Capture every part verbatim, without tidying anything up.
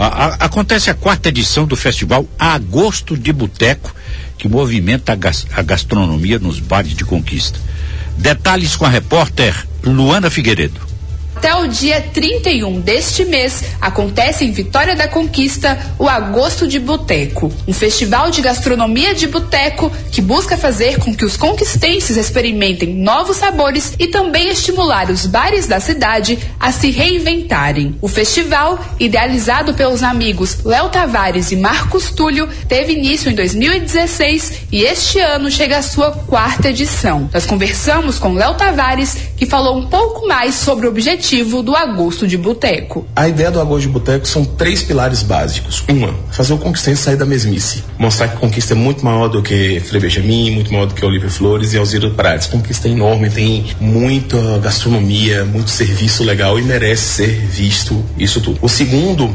A, a, acontece a quarta edição do festival Agosto de Boteco, que movimenta a, gas, a gastronomia nos bares de Conquista. Detalhes com a repórter Luana Figueiredo. Até o dia trinta e um deste mês, acontece em Vitória da Conquista o Agosto de Boteco, um festival de gastronomia de boteco que busca fazer com que os conquistenses experimentem novos sabores e também estimular os bares da cidade a se reinventarem. O festival, idealizado pelos amigos Léo Tavares e Marcos Túlio, teve início em dois mil e dezesseis e este ano chega à sua quarta edição. Nós conversamos com Léo Tavares, que falou um pouco mais sobre o objetivo do Agosto de Boteco. A ideia do Agosto de Boteco são três pilares básicos. Uma, fazer o conquistense sair da mesmice. Mostrar que Conquista é muito maior do que Frei Benjamin, muito maior do que Olívio Flores e Alzira Prates. Conquista é enorme, tem muita gastronomia, muito serviço legal e merece ser visto isso tudo. O segundo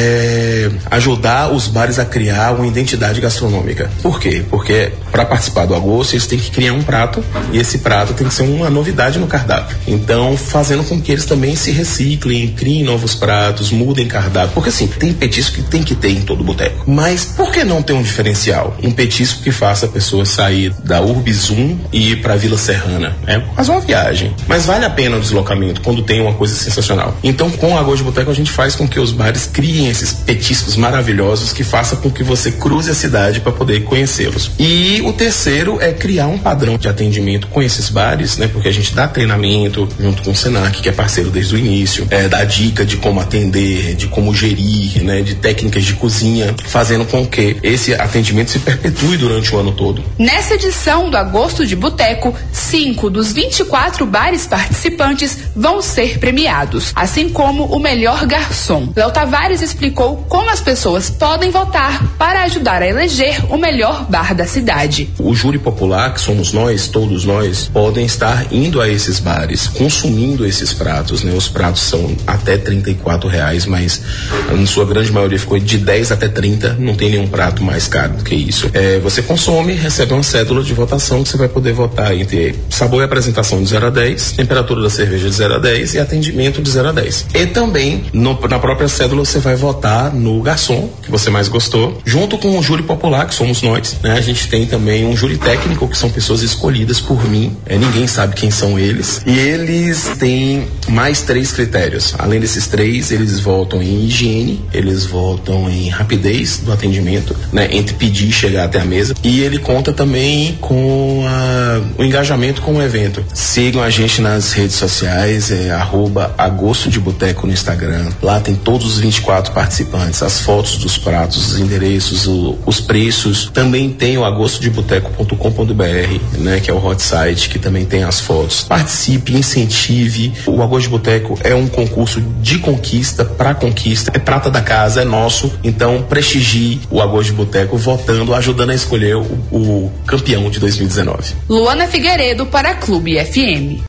é ajudar os bares a criar uma identidade gastronômica. Por quê? Porque para participar do Agosto, eles têm que criar um prato e esse prato tem que ser uma novidade no cardápio. Então, fazendo com que eles também se reciclem, criem novos pratos, mudem cardápio. Porque assim, tem petisco que tem que ter em todo boteco. Mas por que não ter um diferencial? Um petisco que faça a pessoa sair da Urbizum e ir pra Vila Serrana. É quase uma viagem. Mas vale a pena o deslocamento quando tem uma coisa sensacional. Então, com o Agosto de Boteco, a gente faz com que os bares criem esses petiscos maravilhosos que façam com que você cruze a cidade para poder conhecê-los. E o terceiro é criar um padrão de atendimento com esses bares, né? Porque a gente dá treinamento junto com o Senac, que é parceiro desde o início, é, dá dica de como atender, de como gerir, né, de técnicas de cozinha, fazendo com que esse atendimento se perpetue durante o ano todo. Nessa edição do Agosto de Boteco, cinco dos vinte e quatro bares participantes vão ser premiados, assim como o melhor garçom. Léo Tavares explicou como as pessoas podem votar para ajudar a eleger o melhor bar da cidade. O júri popular, que somos nós, todos nós, podem estar indo a esses bares, consumindo esses pratos, né? Os pratos são até trinta e quatro reais, mas em sua grande maioria ficou de dez até trinta, não tem nenhum prato mais caro do que isso. É, você consome, recebe uma cédula de votação que você vai poder votar entre sabor e apresentação de zero a dez, temperatura da cerveja de zero a dez e atendimento de zero a dez. E também, no, na própria cédula, você vai votar no garçom, que você mais gostou, junto com o júri popular, que somos nós, né? A gente tem também um júri técnico, que são pessoas escolhidas por mim, é, ninguém sabe quem são eles, e eles têm mais três critérios. Além desses três, eles votam em higiene, eles votam em rapidez do atendimento, né, entre pedir e chegar até a mesa, e ele conta também com a, o engajamento com o evento. Sigam a gente nas redes sociais, é arroba Agosto de Boteco no Instagram. Lá tem todos os vinte e quatro participantes, as fotos dos pratos, os endereços, o, os preços. Também tem o agosto de boteco ponto com ponto b r, né, que é o hot site, que também tem as fotos. Participe, incentive. O Agosto de Boteco é um concurso de conquista para conquista, é prata da casa, é nosso, então prestigie o Agosto de Boteco votando, ajudando a escolher o, o campeão de dois mil e dezenove. Luana Figueiredo para Clube F M.